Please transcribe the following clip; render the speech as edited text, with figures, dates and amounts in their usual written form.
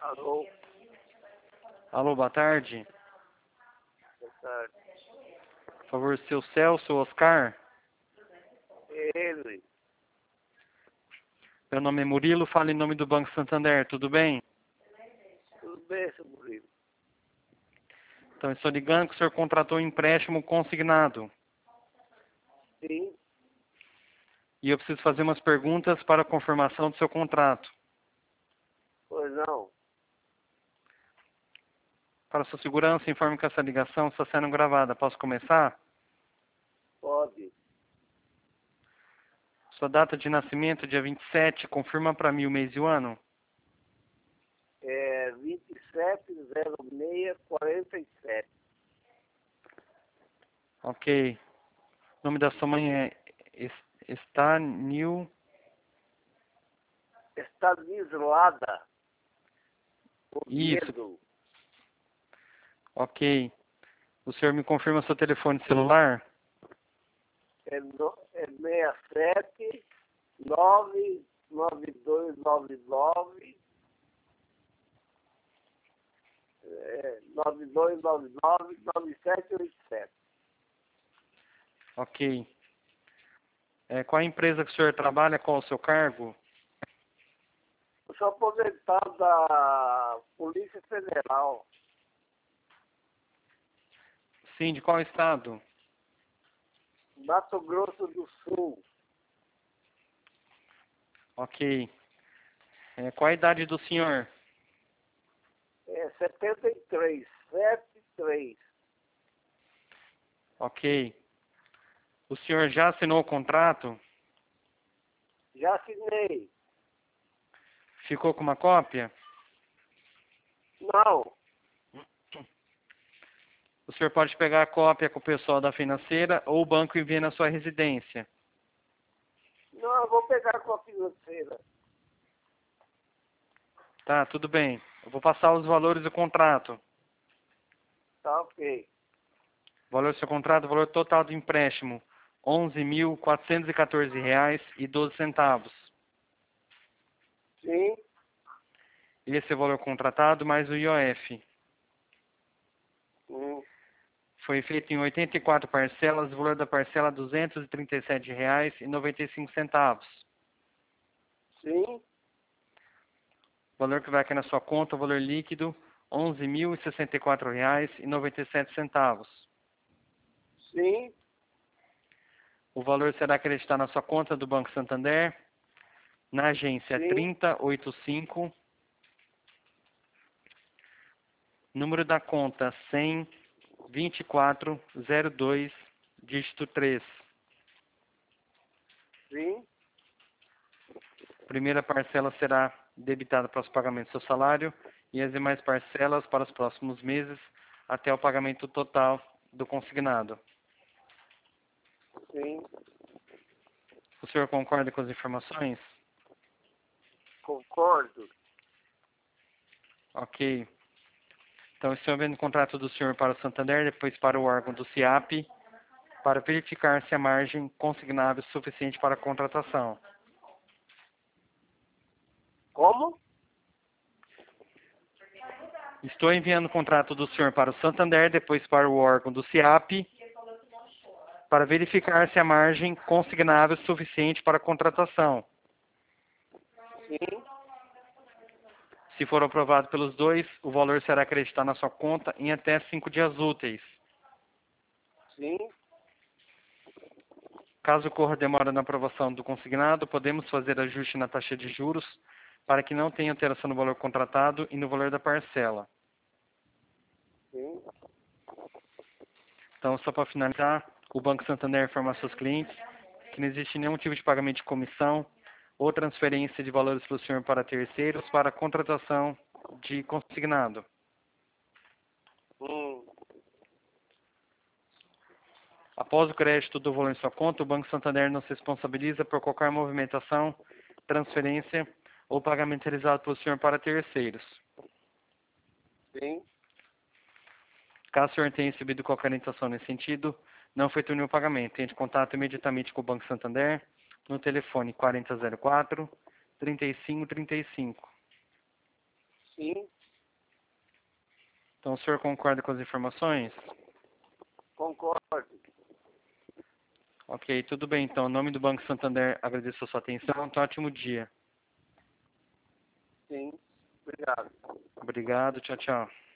Alô, Alô, boa tarde. boa tarde. Por favor, seu Celso Oscar. Ele, Meu nome é Murilo, falo em nome do Banco Santander, tudo bem? tudo bem, seu Murilo? Então, estou ligando que o senhor contratou um empréstimo consignado. Sim, E eu preciso fazer umas perguntas para a confirmação do seu contrato. pois não. Para sua segurança, informe que essa ligação está sendo gravada. Posso começar? Pode. Sua data de nascimento, dia 27, confirma para mim o mês e o ano. É 270647. Ok. O nome da sua mãe é Stanil. Estanislada Isso. Oviedo. Ok. O senhor me confirma seu telefone celular? É 67 99299 9299-9787. Ok. Qual a empresa que o senhor trabalha? Qual o seu cargo? Eu sou aposentado da Polícia Federal, Sim, de qual estado? Mato Grosso do Sul. Ok. Qual a idade do senhor? É 73, 73. Ok. O senhor já assinou o contrato? Já assinei. Ficou com uma cópia? Não, O senhor pode pegar a cópia com o pessoal da financeira ou o banco envia na sua residência. não, eu vou pegar com a financeira. Tá, tudo bem. Eu vou passar os valores do contrato. Tá ok. O valor do seu contrato, o valor total do empréstimo, R$ 11.414,12. Sim, Esse é o valor contratado mais o IOF. hum, Foi feito em 84 parcelas, o valor da parcela R$ 237,95. sim, O valor que vai aqui na sua conta, o valor líquido, R$ 11.064,97. sim, O valor será acreditado na sua conta do Banco Santander, na agência sim, 3085, número da conta 100-2402, dígito 3. sim, Primeira parcela será debitada para os pagamentos do seu salário e as demais parcelas para os próximos meses até o pagamento total do consignado. sim. O senhor concorda com as informações? Concordo. Ok. Então, estou vendo o contrato do senhor para o Santander, depois para o órgão do CIAP, para verificar se a margem consignável é suficiente para a contratação. Como? Estou enviando o contrato do senhor para o Santander, depois para o órgão do CIAP, para verificar se a margem consignável é suficiente para a contratação. Sim, Se for aprovado pelos dois, o valor será acreditado na sua conta em até 5 dias úteis. sim, Caso ocorra demora na aprovação do consignado, podemos fazer ajuste na taxa de juros para que não tenha alteração no valor contratado e no valor da parcela. sim, Então, só para finalizar, o Banco Santander informa aos seus clientes que não existe nenhum tipo de pagamento de comissão ou transferência de valores pelo senhor para terceiros para a contratação de consignado. hum, Após o crédito do valor em sua conta, o Banco Santander não se responsabiliza por qualquer movimentação, transferência ou pagamento realizado pelo senhor para terceiros. sim, Caso o senhor tenha recebido qualquer orientação nesse sentido, não efetue nenhum pagamento. Entre em contato imediatamente com o Banco Santander no telefone 4004-3535. Sim, Então o senhor concorda com as informações? concordo. Ok, tudo bem. Então, em nome do Banco Santander, agradeço a sua atenção. Um ótimo dia. Sim, obrigado. Obrigado. Tchau, tchau.